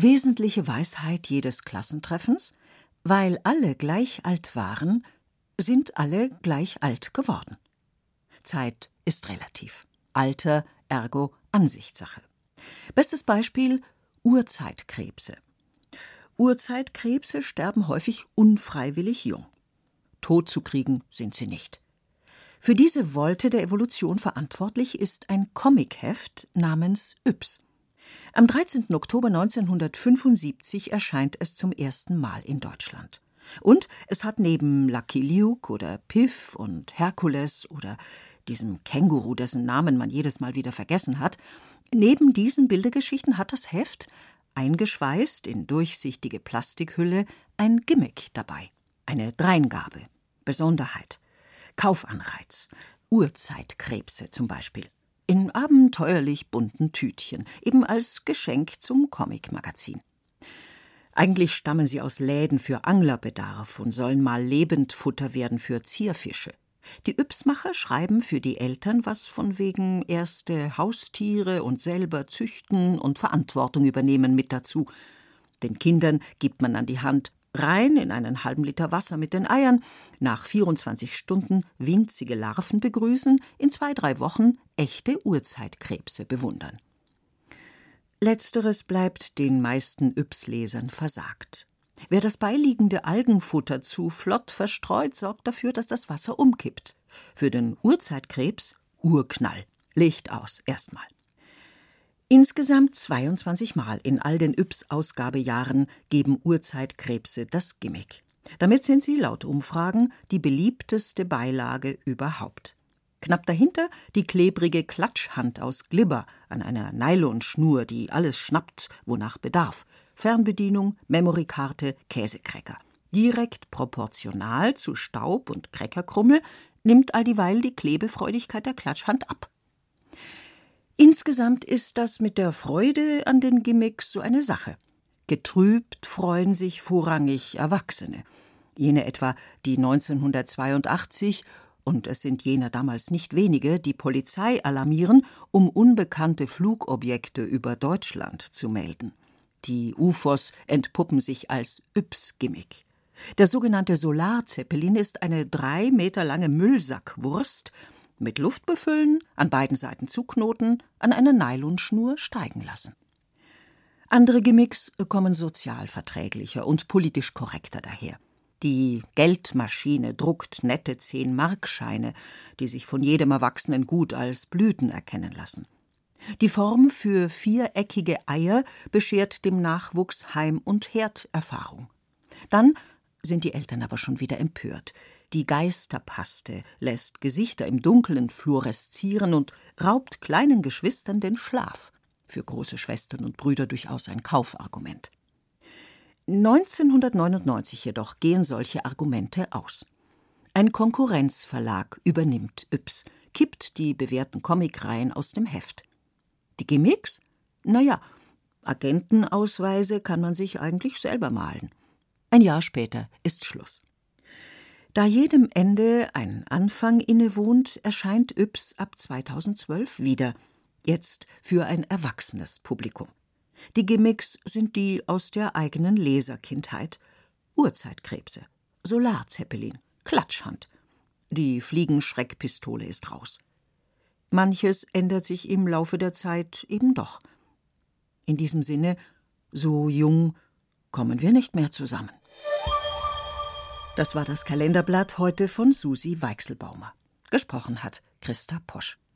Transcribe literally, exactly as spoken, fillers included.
Wesentliche Weisheit jedes Klassentreffens: Weil alle gleich alt waren, sind alle gleich alt geworden. Zeit ist relativ. Alter ergo Ansichtssache. Bestes Beispiel: Urzeitkrebse. Urzeitkrebse sterben häufig unfreiwillig jung. Totzukriegen sind sie nicht. Für diese Wolte der Evolution verantwortlich ist ein Comicheft namens Yps. Am dreizehnten Oktober neunzehnhundertfünfundsiebzig erscheint es zum ersten Mal in Deutschland. Und es hat neben Lucky Luke oder Piff und Herkules oder diesem Känguru, dessen Namen man jedes Mal wieder vergessen hat, neben diesen Bildergeschichten hat das Heft, eingeschweißt in durchsichtige Plastikhülle, ein Gimmick dabei. Eine Dreingabe, Besonderheit, Kaufanreiz, Urzeitkrebse zum Beispiel. In abenteuerlich bunten Tütchen, eben als Geschenk zum Comicmagazin. Eigentlich stammen sie aus Läden für Anglerbedarf und sollen mal Lebendfutter werden für Zierfische. Die Yps-Macher schreiben für die Eltern was von wegen erste Haustiere und selber züchten und Verantwortung übernehmen mit dazu. Den Kindern gibt man an die Hand, rein in einen halben Liter Wasser mit den Eiern, nach vierundzwanzig Stunden winzige Larven begrüßen, in zwei, drei Wochen echte Urzeitkrebse bewundern. Letzteres bleibt den meisten Yps-Lesern versagt. Wer das beiliegende Algenfutter zu flott verstreut, sorgt dafür, dass das Wasser umkippt. Für den Urzeitkrebs Urknall. Licht aus, erstmal. Insgesamt zweiundzwanzig Mal in all den Yps-Ausgabejahren geben Urzeitkrebse das Gimmick. Damit sind sie laut Umfragen die beliebteste Beilage überhaupt. Knapp dahinter die klebrige Klatschhand aus Glibber an einer Nylonschnur, die alles schnappt, wonach bedarf. Fernbedienung, Memorykarte, Käsekräcker. Direkt proportional zu Staub und Crackerkrummel nimmt alldieweil die Klebefreudigkeit der Klatschhand ab. Insgesamt ist das mit der Freude an den Gimmicks so eine Sache. Getrübt freuen sich vorrangig Erwachsene. Jene etwa, die neunzehnhundertzweiundachtzig, und es sind jener damals nicht wenige, die Polizei alarmieren, um unbekannte Flugobjekte über Deutschland zu melden. Die U F Os entpuppen sich als Yps-Gimmick. Der sogenannte Solarzeppelin ist eine drei Meter lange Müllsackwurst, mit Luft befüllen, an beiden Seiten zuknoten, an einer Nylonschnur steigen lassen. Andere Gimmicks kommen sozialverträglicher und politisch korrekter daher. Die Geldmaschine druckt nette zehn-Mark-Scheine, die sich von jedem Erwachsenen gut als Blüten erkennen lassen. Die Form für viereckige Eier beschert dem Nachwuchs Heim- und Herderfahrung. Dann sind die Eltern aber schon wieder empört. Die Geisterpaste lässt Gesichter im Dunkeln fluoreszieren und raubt kleinen Geschwistern den Schlaf. Für große Schwestern und Brüder durchaus ein Kaufargument. neunzehnhundertneunundneunzig jedoch gehen solche Argumente aus. Ein Konkurrenzverlag übernimmt Yps, kippt die bewährten Comicreihen aus dem Heft. Die Gimmicks? Naja, Agentenausweise kann man sich eigentlich selber malen. Ein Jahr später ist Schluss. Da jedem Ende ein Anfang innewohnt, erscheint Yps ab zweitausendzwölf wieder, jetzt für ein erwachsenes Publikum. Die Gimmicks sind die aus der eigenen Leserkindheit. Urzeitkrebse, Solarzeppelin, Klatschhand. Die Fliegenschreckpistole ist raus. Manches ändert sich im Laufe der Zeit eben doch. In diesem Sinne, so jung kommen wir nicht mehr zusammen. Das war das Kalenderblatt heute von Susi Weichselbaumer. Gesprochen hat Christa Posch.